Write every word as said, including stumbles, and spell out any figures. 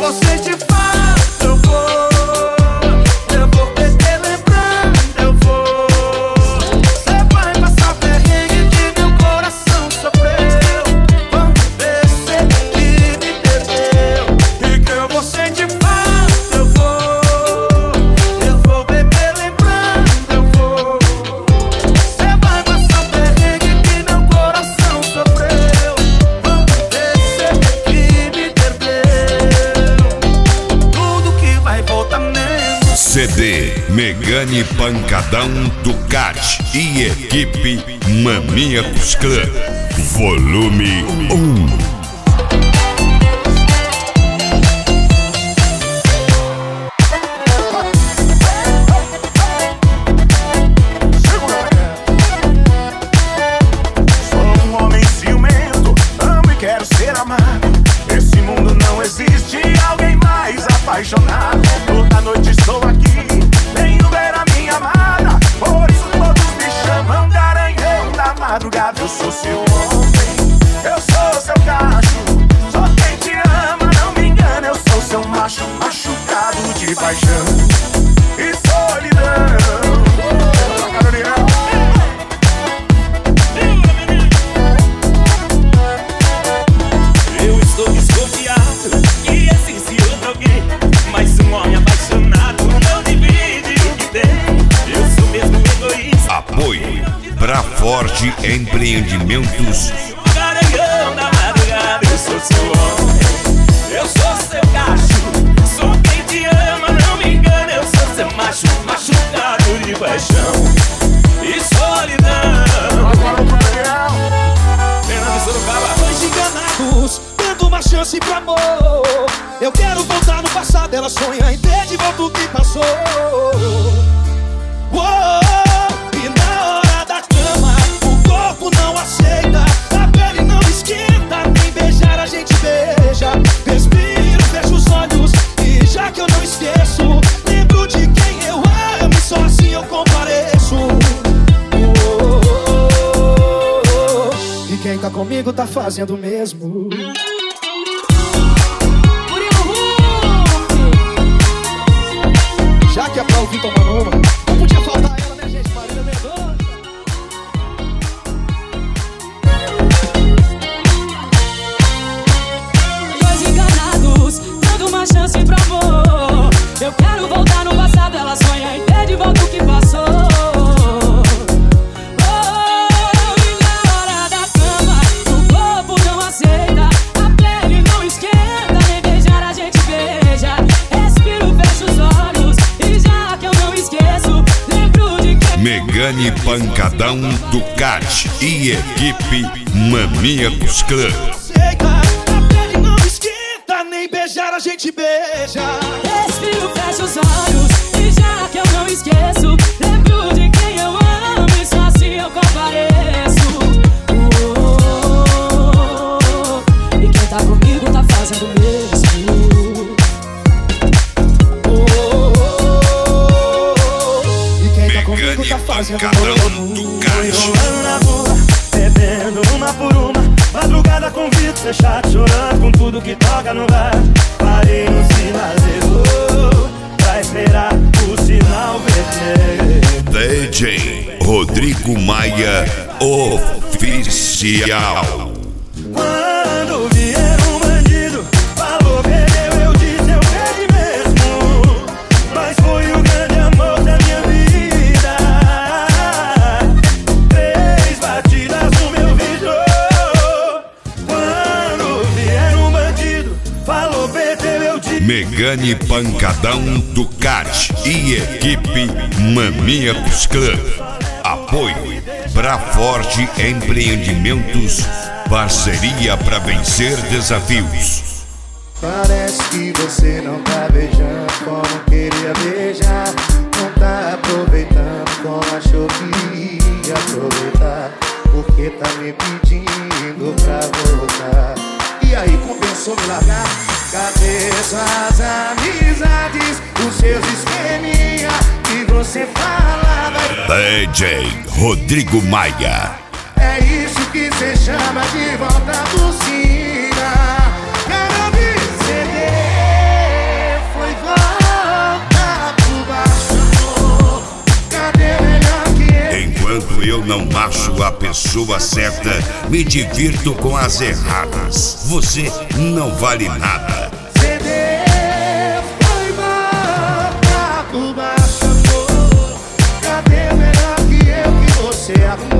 você te faz, eu vou. Eu vou beber lembrando, eu vou. Cê vai passar perrengue que meu coração sofreu quando percebi que me perdeu. E que eu vou sentir falta, eu vou. Eu vou beber lembrando, eu vou. Cê vai passar perrengue que meu coração sofreu quando percebi que me perdeu. Tudo que vai voltar mesmo. C D Megane Pancadão Ducati e equipe Maníacos Clã, volume um. Sou um homem ciumento, amo e quero ser amado. Esse mundo não existe alguém mais apaixonado. Toda noite estou aqui, venho ver a minha amada. Por isso todos me chamam Garanhão da madrugada. Eu sou seu homem, eu sou seu cacho. Só quem te ama, não me engana. Eu sou seu macho, machucado de paixão e solidão. Eu estou desconfiado que existe outro alguém, mas um homem apaixonado não divide o que tem. Eu sou mesmo egoísta. Apoio Braforte Empreendimentos. O Garanhão da madrugada. Eu sou seu homem, eu sou seu cacho. Sou quem te ama, não me engana. Eu sou seu macho, machucado de paixão e solidão. Fernando Sorocaba. Dois enganados, dando uma chance pro amor. Eu quero voltar no passado, ela sonha em ter de volta o que passou. Uou, e na hora da cama, o corpo não aceita, a pele não esquenta, nem beijar a gente beija. Respiro, fecho os olhos e já que eu não esqueço, lembro de quem eu amo e só assim eu compareço. Uou, e quem tá comigo tá fazendo o mesmo. Já que é pra ouvir tomar numa, não podia faltar ela, né, gente? Marília Mendonça. Dois enganados, dando uma chance pro amor. Eu quero voltar no passado, ela sonha em ter de volta o que passou. Oh, e na hora da cama, o corpo não aceita, a pele não esquenta, nem beijar a gente beija. Respiro, fecho os olhos e já que eu não esqueço, lembro de quem. Megane Pancadão Ducati e equipe Maníacos Clã. Aceita, a pele não esquenta, nem beijar a gente beija. Respiro, fecho os olhos e já que eu não esqueço, lembro de quem eu amo e só assim eu compareço. Oh, e quem tá comigo tá fazendo o mesmo. Oh, e quem tá comigo tá fazendo o Pancadão mesmo. Ducati. Rolando na rua, bebendo uma por uma. Madrugada com vidro fechado, chorando com tudo que toca no bar. Parei no sinal, pra esperar o sinal vermelho. D J Rodrigo Maia Oficial. Quando vier um bandido, falou, perdeu, eu disse, eu perdi mesmo. Mas foi o grande amor da minha vida. Três batidas no meu vidro. Quando vier um bandido, falou, perdeu, eu disse. Megane Pancadão Ducati e equipe Maníacos Clã. Apoio Braforte Empreendimentos. Parceria para vencer desafios. Parece que você não tá beijando como queria beijar. Não tá aproveitando como achou que ia aproveitar. Porque tá me pedindo pra voltar. E aí, compensou me largar? Cadê suas amizades? Os seus esqueminha que você falava? D J Rodrigo Maia. É isso que cê chama de volta por cima. Quero me ceder. pessoa certa, me divirto com as erradas. Você não vale nada. C D foi mal, por baixo, amor. Cadê melhor que eu que você arrumou?